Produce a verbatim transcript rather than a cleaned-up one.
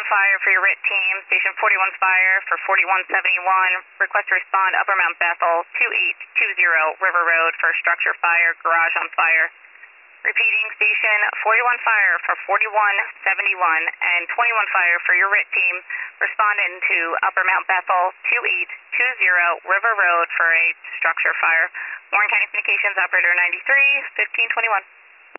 forty-one Fire for your R I T team, Station forty-one Fire for forty-one seventy-one. Request to respond Upper Mount Bethel, two eight two zero River Road for structure fire, garage on fire. Repeating, Station forty-one Fire for forty-one seventy-one and twenty-one Fire for your R I T team, responding to Upper Mount Bethel, two eight two zero River Road for a structure fire. Warren County Communications Operator ninety-three, fifteen twenty-one.